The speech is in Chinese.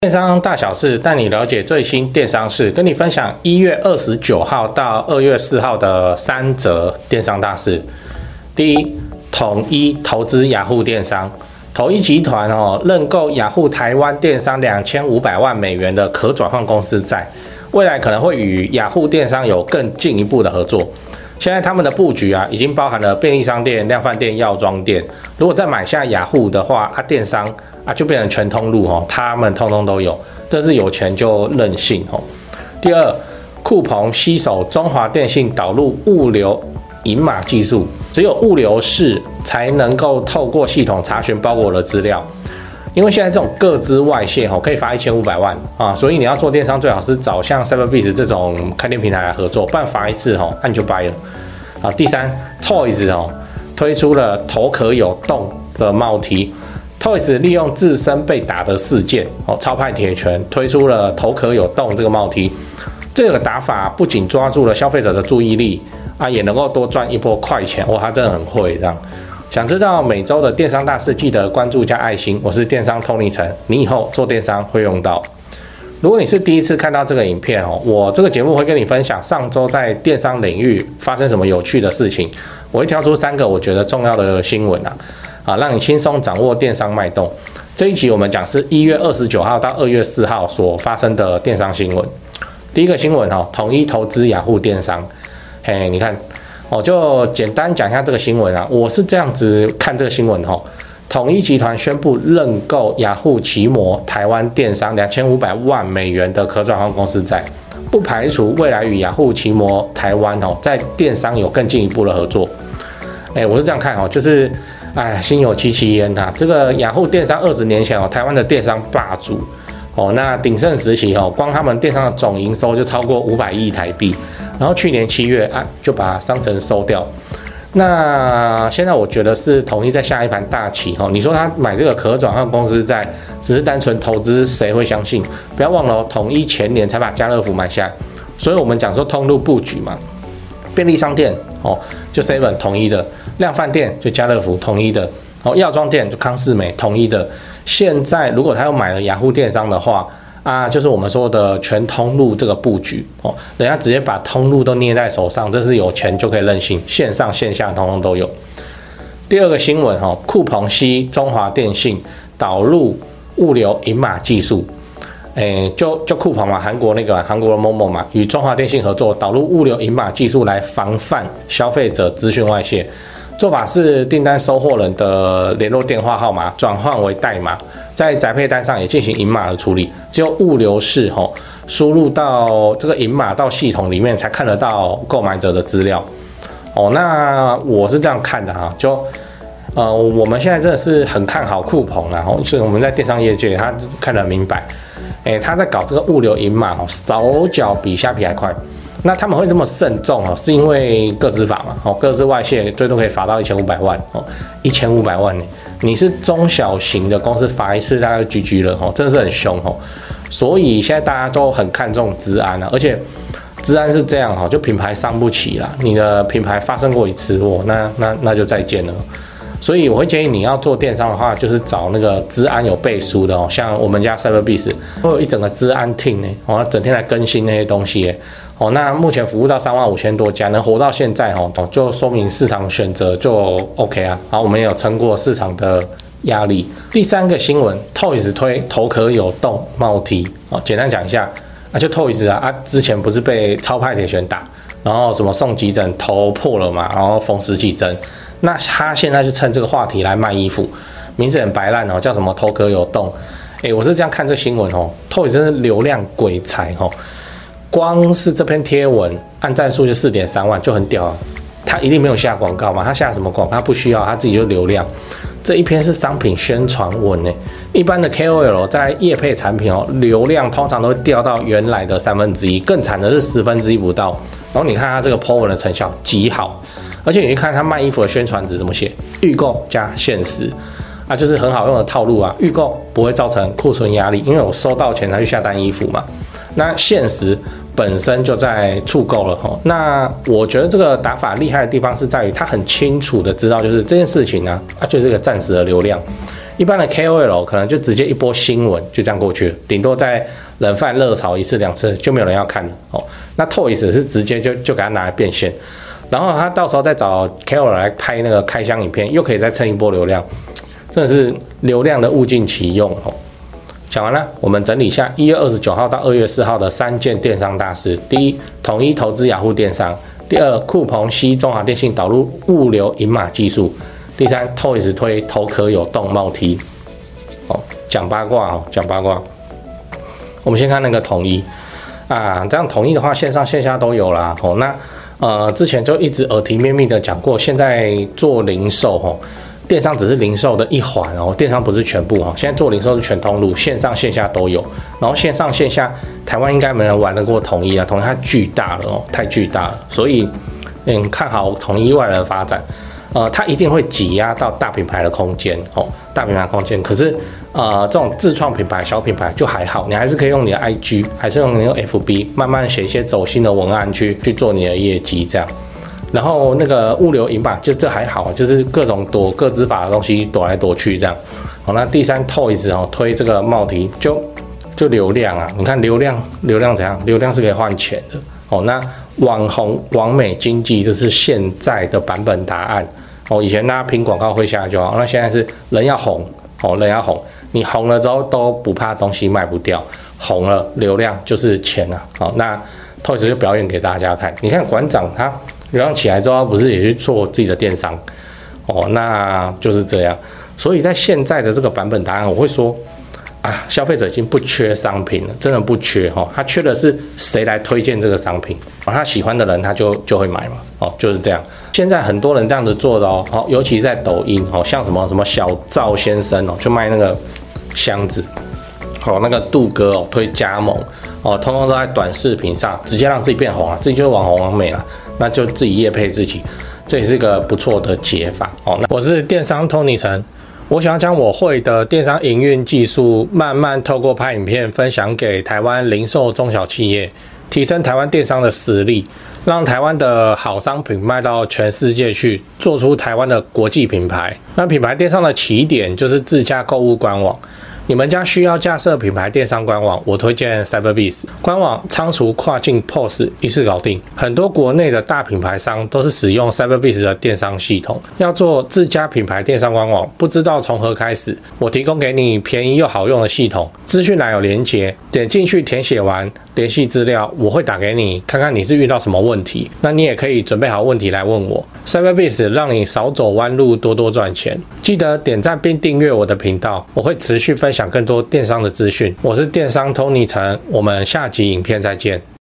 电商大小事，带你了解最新电商事，跟你分享1月29号到2月4号的3则电商大事。第一，统一投资雅虎电商，统一集团认购雅虎台湾电商2500万美元的可转换公司债，未来可能会与雅虎电商有更进一步的合作。现在他们的布局已经包含了便利商店、量贩店、药妆店。如果再买下雅虎的话，电商就变成全通路他们通通都有，这是有钱就任性第二，酷鹏携手中华电信导入物流银码技术，只有物流室才能够透过系统查询包裹的资料。因为现在这种个资外泄可以罚1500万所以你要做电商最好是找像 Cyberbiz 这种开店平台来合作，不然罚一次按就掰了。第三 ，Toys 推出了头壳有洞的帽 T。Toys 利用自身被打的事件超派铁拳推出了头壳有洞这个帽 T。这个打法不仅抓住了消费者的注意力也能够多赚一波快钱。他真的很会这样。想知道每周的电商大事，记得关注加爱心。我是电商 Tony 陈，你以后做电商会用到。如果你是第一次看到这个影片我这个节目会跟你分享上周在电商领域发生什么有趣的事情。我会挑出3个我觉得重要的新闻让你轻松掌握电商脉动。这一集我们讲是1月29号到2月4号所发生的电商新闻。第一个新闻统一投资雅虎电商。你看就简单讲一下这个新闻我是这样子看这个新闻统一集团宣布认购雅虎奇摩台湾电商2500万美元的可转换公司债，不排除未来与雅虎奇摩台湾在电商有更进一步的合作。我是这样看就是心有戚戚焉这个雅虎电商20年前台湾的电商霸主那鼎盛时期光他们电商的总营收就超过500亿台币，然后去年7月就把商城收掉。那现在我觉得是统一在下一盘大棋你说他买这个可转换公司债只是单纯投资，谁会相信？不要忘了统一前年才把家乐福买下，所以我们讲说通路布局嘛，便利商店就 Seven 统一的，量贩店就家乐福统一的，药妆店就康是美统一的。现在如果他又买了雅虎电商的话就是我们说的全通路这个布局人家直接把通路都捏在手上，这是有钱就可以任性，线上线下通通都有。第二个新闻酷鹏携中华电信导入物流银码技术。就酷鹏嘛，韩国的 Momo 嘛，与中华电信合作导入物流银码技术来防范消费者资讯外泄。做法是订单收货人的联络电话号码转换为代码，在宅配单上也进行银码的处理，只有物流室输入到这个银码到系统里面才看得到购买者的资料。那我是这样看的我们现在真的是很看好酷鹏所以我们在电商业界他看得很明白。他在搞这个物流银码手脚比虾皮还快。那他们会这么慎重是因为个资法嘛个资外泄最多可以罚到1500万1500万你是中小型的公司罚一次大概就 GG 了真的是很凶所以现在大家都很看重资安而且资安是这样就品牌伤不起啦，你的品牌发生过一次那就再见了。所以我会建议你要做电商的话，就是找那个资安有背书的像我们家 Cyberbiz 会有一整个资安 team 整天来更新那些东西那目前服务到35000多家，能活到现在就说明市场选择就 OK 好，我们也有撑过市场的压力。第3个新闻 ，Toys 推头壳有洞帽 T 简单讲一下就 Toys 之前不是被超派铁拳打，然后什么送急诊头破了嘛，然后缝10几针。那他现在就趁这个话题来卖衣服，名字很白烂叫什么头壳有洞。我是这样看这新闻Toys 真是流量鬼才光是这篇贴文按赞数就4.3万，就很屌他一定没有下广告嘛，他下什么广告？他不需要，他自己就流量。这一篇是商品宣传文一般的 KOL 在业配产品流量通常都会掉到原来的1/3，更惨的是1/10不到。然后你看他这个 po 文的成效极好，而且你去看他卖衣服的宣传纸怎么写，预购加限时就是很好用的套路预购不会造成库存压力，因为我收到钱才去下单衣服嘛。那限时本身就在触购了那我觉得这个打法厉害的地方是在于他很清楚的知道，就是这件事情就是个暂时的流量， 一般的 KOL 可能就直接一波新闻就这样过去了，顶多在冷饭热炒1次2次就没有人要看了哦。那 Toys 是直接就给他拿来变现，然后他到时候再找 KOL 来拍那个开箱影片，又可以再蹭一波流量，真的是流量的物尽其用哦。讲完了，我们整理一下1月29号到2月4号的3件电商大事。第一，统一投资雅虎电商；第二，酷鹏吸中华电信导入物流银码技术；第三 ，Toys 推头壳有洞帽 T。哦，讲八卦哦，讲八卦。我们先看那个统一啊，这样统一的话，线上线下都有啦。哦，那之前就一直耳提面命的讲过，现在做零售哦。电商只是零售的一环哦，电商不是全部哦。现在做零售是全通路，线上线下都有。然后线上线下，台湾应该没人玩得过统一啊，统一它巨大了哦，太巨大了。所以，看好统一未来的发展。它一定会挤压到大品牌的空间哦，大品牌空间。可是，这种自创品牌、小品牌就还好，你还是可以用你的 IG， 还是用你的 FB， 慢慢写一些走心的文案去做你的业绩这样。然后那个物流银码就这还好，就是各种躲各资法的东西躲来躲去这样。好，那第三 Toys 哦推这个帽 T 就流量啊，你看流量怎样？流量是可以换钱的哦。那网红网美经济这是现在的版本答案哦。以前大家拼广告会下来就好，那现在是人要红哦，人要红，你红了之后都不怕东西卖不掉，红了流量就是钱啊。好，那 Toys 就表演给大家看，你看馆长他。流量起来之后，他不是也去做自己的电商哦？那就是这样。所以在现在的这个版本答案，我会说啊，消费者已经不缺商品了，真的不缺哈。他缺的是谁来推荐这个商品，他喜欢的人他就会买嘛哦，就是这样。现在很多人这样子做的哦，尤其是在抖音哦，像什么小赵先生哦，就卖那个箱子，哦，那个杜哥哦推加盟哦，通通都在短视频上直接让自己变红啊，自己就是网红网美了。那就自己业配自己，这也是个不错的解法哦。那我是电商 Tony 陈，我想要将我会的电商营运技术，慢慢透过拍影片分享给台湾零售中小企业，提升台湾电商的实力，让台湾的好商品卖到全世界去，做出台湾的国际品牌。那品牌电商的起点就是自家购物官网。你们家需要架设品牌电商官网，我推荐 Cyberbiz 官网，仓储跨境 POS 一次搞定。很多国内的大品牌商都是使用 Cyberbiz 的电商系统，要做自家品牌电商官网，不知道从何开始。我提供给你便宜又好用的系统，资讯栏有连结，点进去填写完联系资料，我会打给你，看看你是遇到什么问题。那你也可以准备好问题来问我。Cyberbiz 让你少走弯路，多多赚钱。记得点赞并订阅我的频道，我会持续分享更多电商的资讯。我是电商 Tony 陈，我们下集影片再见。